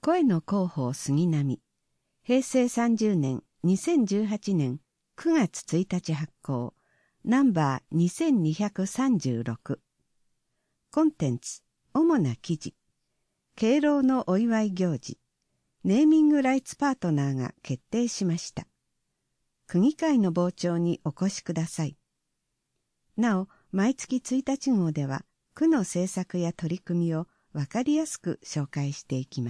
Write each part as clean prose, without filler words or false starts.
声の広報杉並、平成30年2018年9月1日発行、ナンバー2236。コンテンツ、主な記事、敬老のお祝い行事、ネーミングライツパートナーが決定しました。区議会の傍聴にお越しください。なお、毎月1日号では、区の政策や取り組みをわかりやすく紹介していきます。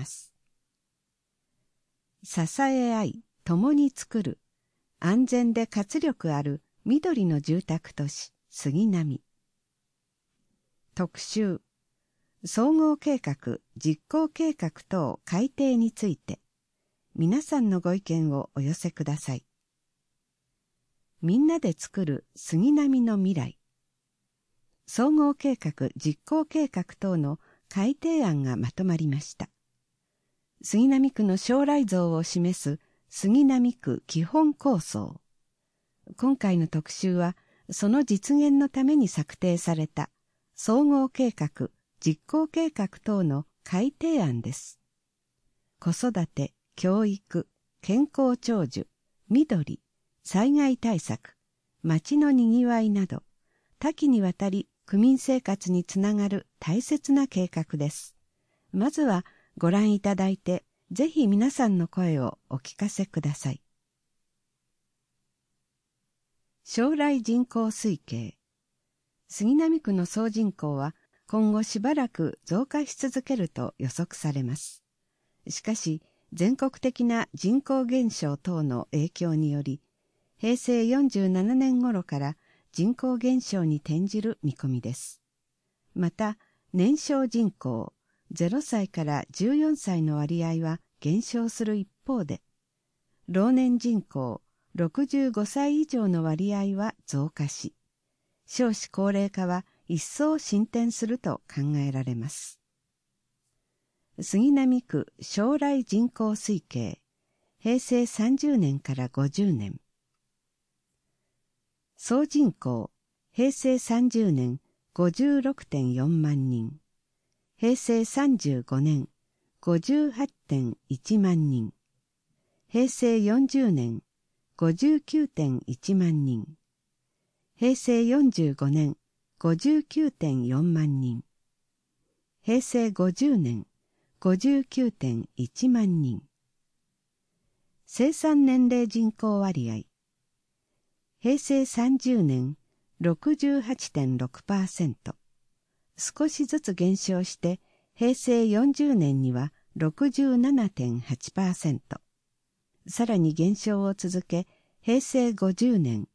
支え合い、共に作る、安全で活力ある緑の住宅都市、杉並。特集、総合計画、実行計画等改定について、皆さんのご意見をお寄せください。みんなで作る杉並の未来。総合計画実行計画等の改定案がまとまりました。杉並区の将来像を示す杉並区基本構想。今回の特集は、その実現のために策定された総合計画実行計画等の改定案です。子育て、教育、健康長寿、緑、災害対策、街のにぎわいなど、多岐にわたり区民生活につながる大切な計画です。まずはご覧いただいて、ぜひ皆さんの声をお聞かせください。将来人口推計。杉並区の総人口は今後しばらく増加し続けると予測されます。しかし、全国的な人口減少等の影響により、平成47年頃から人口減少に転じる見込みです。また、年少人口、0歳から14歳の割合は減少する一方で、老年人口、65歳以上の割合は増加し、少子高齢化は一層進展すると考えられます。杉並区将来人口推計、平成30年から50年。総人口、平成30年 56.4 万人。平成35年 58.1 万人。平成40年 59.1 万人。平成45年 59.4 万人。平成50年 59.1 万人。生産年齢人口割合。平成30年 68.6%。少しずつ減少して平成40年には 67.8%。さらに減少を続け平成50年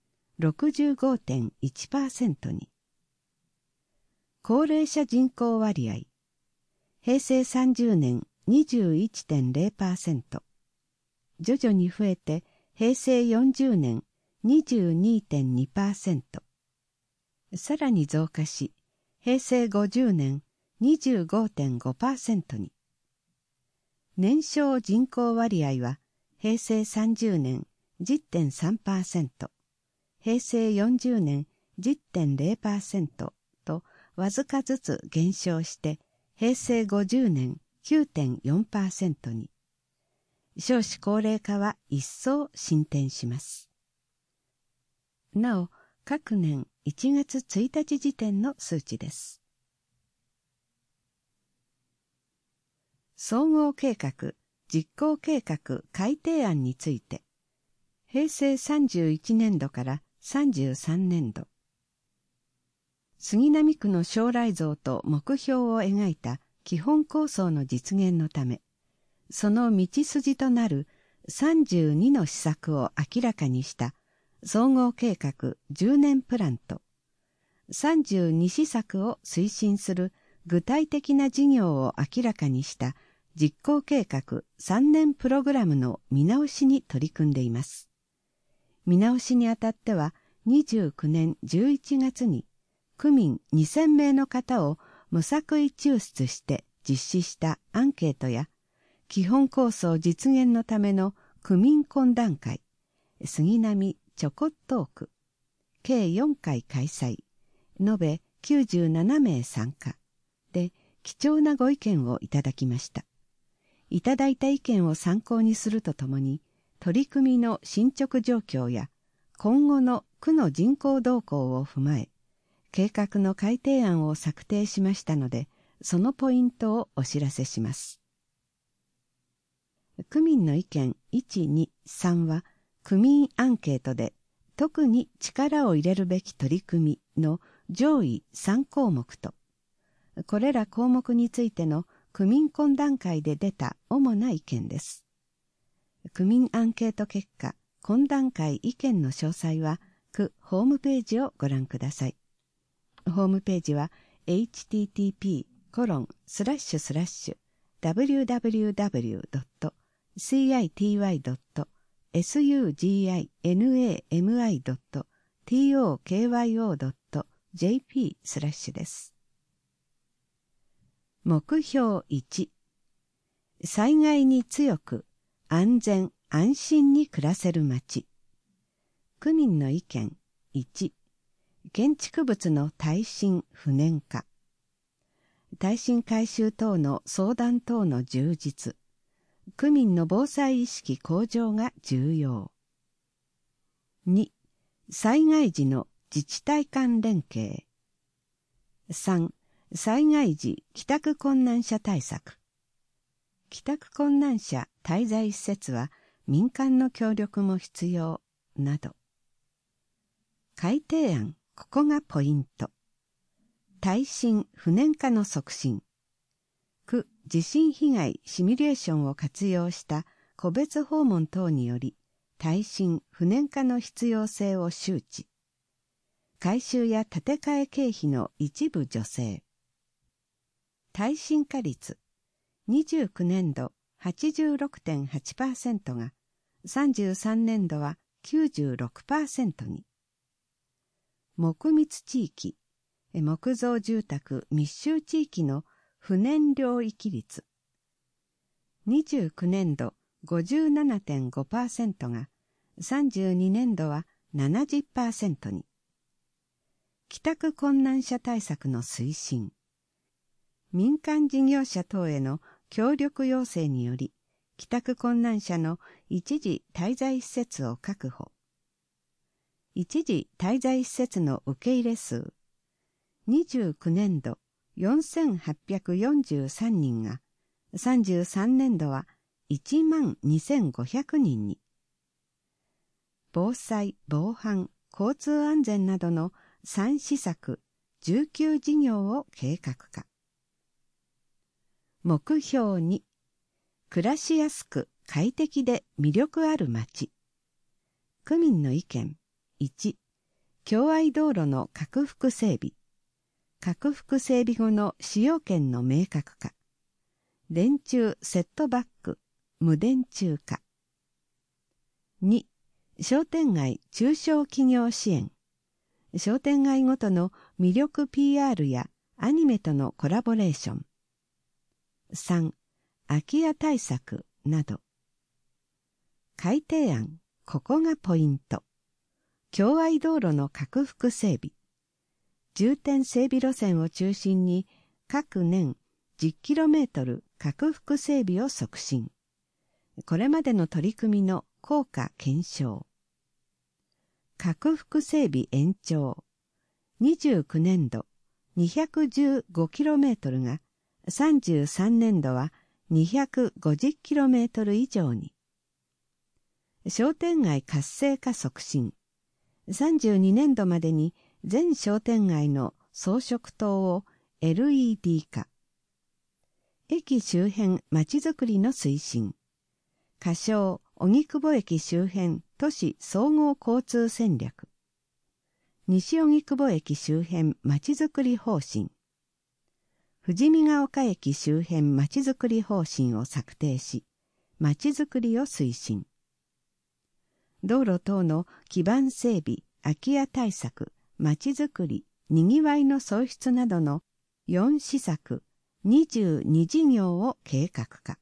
65.1% に。高齢者人口割合。平成30年 21.0%。徐々に増えて平成40年 22.2%。さらに増加し、平成50年 25.5% に。年少人口割合は平成30年 10.3%、平成40年 10.0% とわずかずつ減少して平成50年 9.4% に。少子高齢化は一層進展します。なお、各年1月1日時点の数値です。総合計画、実行計画改定案について、平成31年度から33年度、杉並区の将来像と目標を描いた基本構想の実現のため、その道筋となる32の施策を明らかにした総合計画10年プランと、32施策を推進する具体的な事業を明らかにした実行計画3年プログラムの見直しに取り組んでいます。見直しにあたっては、29年11月に区民2000名の方を無作為抽出して実施したアンケートや、基本構想実現のための区民懇談会、杉並ちょこっトーク、計4回開催、延べ97名参加で貴重なご意見をいただきました。 いただいた意見を参考にするとともに、取り組みの進捗状況や今後の区の人口動向を踏まえ、計画の改定案を策定しましたので、そのポイントをお知らせします。区民の意見1、2、3は、区民アンケートで特に力を入れるべき取り組みの上位3項目と、これら項目についての区民懇談会で出た主な意見です。区民アンケート結果、懇談会意見の詳細は、区ホームページをご覧ください。ホームページは http://www.city.suginami.tokyo.jp/ です。目標1、災害に強く安全安心に暮らせる町。区民の意見1、建築物の耐震不燃化、耐震改修等の相談等の充実、区民の防災意識向上が重要。2、災害時の自治体間連携。3、災害時帰宅困難者対策。帰宅困難者滞在施設は民間の協力も必要など。改定案、ここがポイント。耐震不燃化の促進。区地震被害シミュレーションを活用した個別訪問等により耐震不燃化の必要性を周知。改修や建て替え経費の一部助成。耐震化率29年度 86.8% が33年度は 96% に。木密地域、木造住宅密集地域の不燃領域率29年度 57.5% が32年度は 70% に。帰宅困難者対策の推進。民間事業者等への協力要請により、帰宅困難者の一時滞在施設を確保。一時滞在施設の受け入れ数。29年度4843人が、33年度は12,500人に。防災・防犯・交通安全などの3施策19事業を計画化。目標2、暮らしやすく快適で魅力ある街。区民の意見1、共愛道路の拡幅整備。拡幅整備後の使用権の明確化。電柱セットバック、無電柱化。2、商店街中小企業支援。商店街ごとの魅力 PR やアニメとのコラボレーション。3、空き家対策など。改定案、ここがポイント。共愛道路の拡幅整備。重点整備路線を中心に各年 10km 拡幅整備を促進。これまでの取り組みの効果検証。拡幅整備延長。29年度 215km が33年度は 250km 以上に。商店街活性化促進。32年度までに全商店街の装飾灯を LED 化。駅周辺まちづくりの推進。仮称荻窪駅周辺都市総合交通戦略。西荻窪駅周辺まちづくり方針。富士見ヶ丘駅周辺まちづくり方針を策定し、まちづくりを推進。道路等の基盤整備、空き家対策、まちづくり、にぎわいの創出などの4施策、22事業を計画化。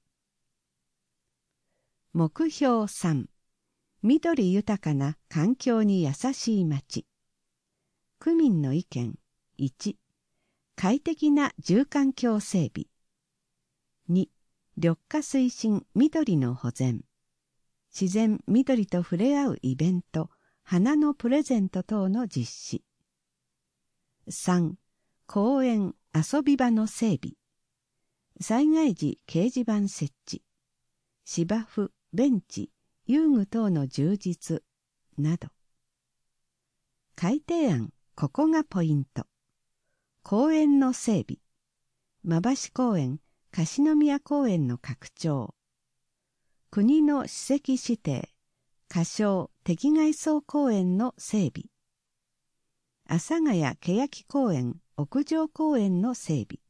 目標3、緑豊かな環境に優しい街。区民の意見1、快適な住環境整備。2、 緑化推進緑の保全、自然緑と触れ合うイベント、花のプレゼント等の実施。3、公園遊び場の整備、災害時掲示板設置、芝生、ベンチ、遊具等の充実など。改定案、ここがポイント。公園の整備、馬橋公園、樫宮公園の拡張、国の史跡指定、仮称敵外荘公園の整備、阿佐ヶ谷欅公園屋上公園の整備、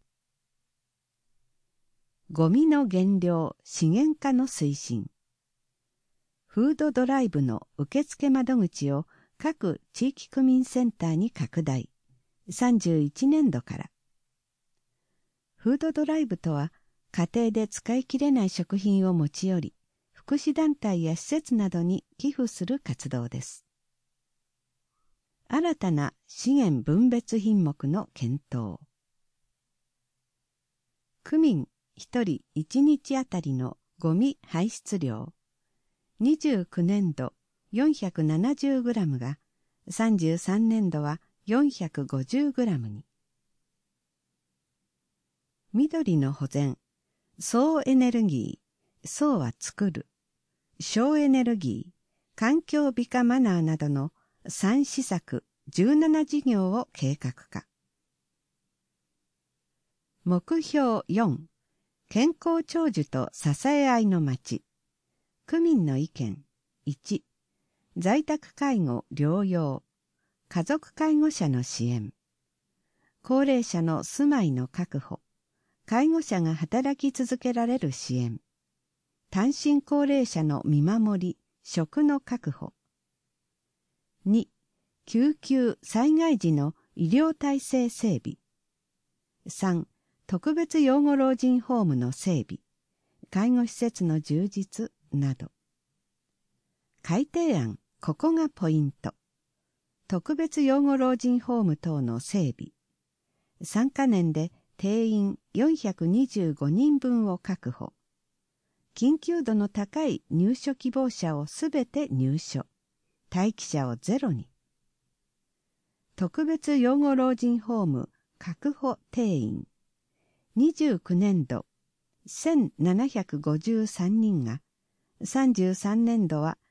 ゴミの減量資源化の推進、フードドライブの受付窓口を各地域区民センターに拡大、31年度から。フードドライブとは、家庭で使い切れない食品を持ち寄り、福祉団体や施設などに寄付する活動です。新たな資源分別品目の検討。区民1人1日あたりのゴミ排出量、29年度 470g が、33年度は 450g に。緑の保全、総エネルギー、総は作る、省エネルギー、環境美化マナーなどの3施策17事業を計画化。目標4、健康長寿と支え合いの町。区民の意見。1、在宅介護療養、家族介護者の支援、高齢者の住まいの確保、介護者が働き続けられる支援、単身高齢者の見守り、食の確保。2、救急災害時の医療体制整備。3、特別養護老人ホームの整備、介護施設の充実など。改定案、ここがポイント。特別養護老人ホーム等の整備。3カ年で定員425人分を確保。緊急度の高い入所希望者をすべて入所。待機者をゼロに。特別養護老人ホーム確保定員。29年度1753人が、33年度は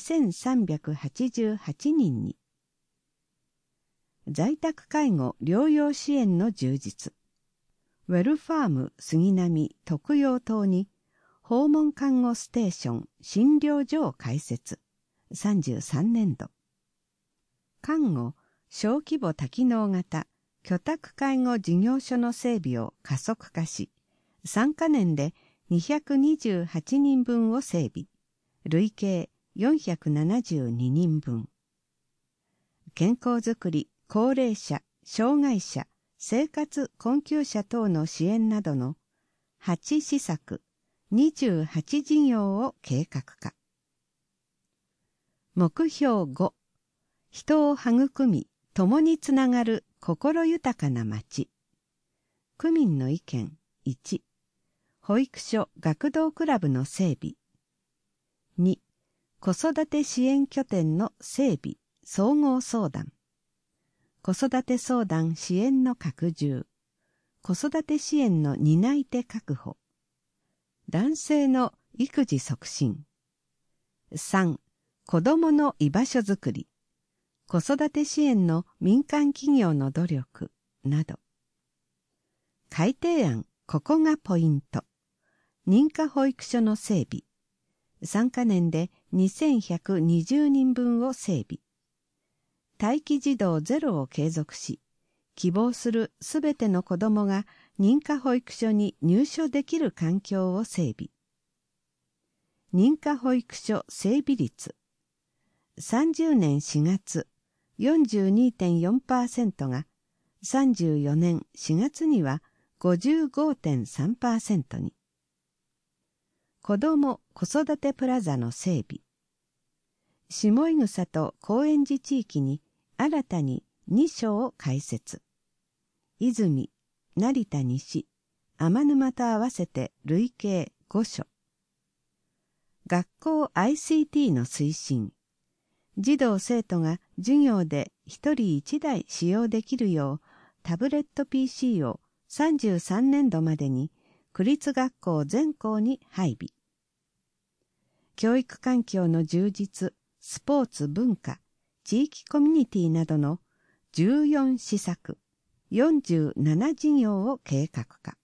2388人に。在宅介護療養支援の充実。ウェルファーム杉並徳陽棟に訪問看護ステーション診療所を開設。33年度。看護小規模多機能型居宅介護事業所の整備を加速化し、3カ年で228人分を整備。累計472人分。健康づくり、高齢者、障害者、生活困窮者等の支援などの8施策、28事業を計画化。目標5、人を育み、共につながる心豊かな町。区民の意見。1、保育所学童クラブの整備。2、子育て支援拠点の整備、総合相談。子育て相談支援の拡充。子育て支援の担い手確保。男性の育児促進。3、子どもの居場所づくり。子育て支援の民間企業の努力など。改定案、ここがポイント。認可保育所の整備。3カ年で2120人分を整備。待機児童ゼロを継続し、希望するすべての子どもが認可保育所に入所できる環境を整備。認可保育所整備率。30年4月、42.4% が、34年4月には 55.3% に。子ども・子育てプラザの整備。下井草と高円寺地域に新たに2所を開設。泉、成田西、天沼と合わせて累計 5所。学校 ICT の推進。児童生徒が授業で一人一台使用できるようタブレット PC を33年度までに区立学校全校に配備。教育環境の充実、スポーツ文化、地域コミュニティなどの14施策、47事業を計画化。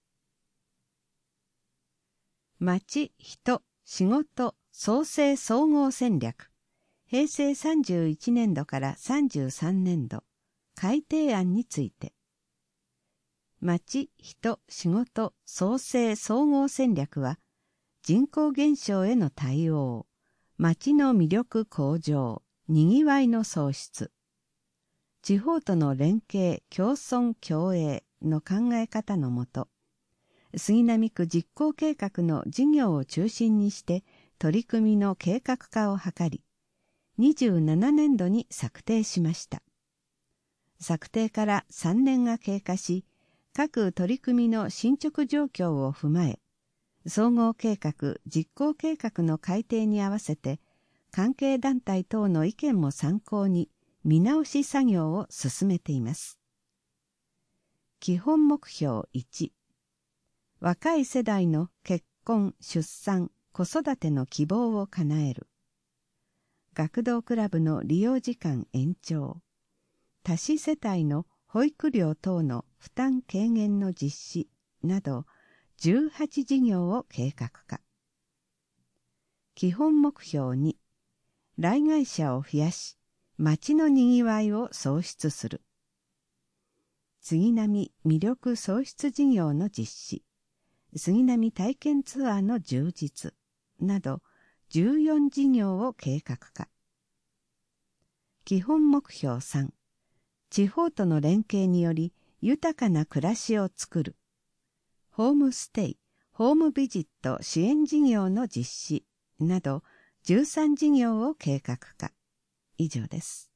町、人、仕事、創生総合戦略、平成31年度から33年度、改定案について。町、人、仕事、創生総合戦略は、人口減少への対応、町の魅力向上、にぎわいの創出、地方との連携、共存共栄の考え方のもと、杉並区実行計画の事業を中心にして取り組みの計画化を図り、27年度に策定しました。策定から3年が経過し、各取り組みの進捗状況を踏まえ、総合計画・実行計画の改定に合わせて、関係団体等の意見も参考に見直し作業を進めています。基本目標1、若い世代の結婚・出産・子育ての希望を叶える。学童クラブの利用時間延長。多子世帯の保育料等の負担軽減の実施など18事業を計画化。基本目標2、来街者を増やし、町のにぎわいを創出する。杉並魅力創出事業の実施、杉並体験ツアーの充実など14事業を計画化。基本目標3、地方との連携により豊かな暮らしをつくる。ホームステイ、ホームビジット支援事業の実施など13事業を計画化。以上です。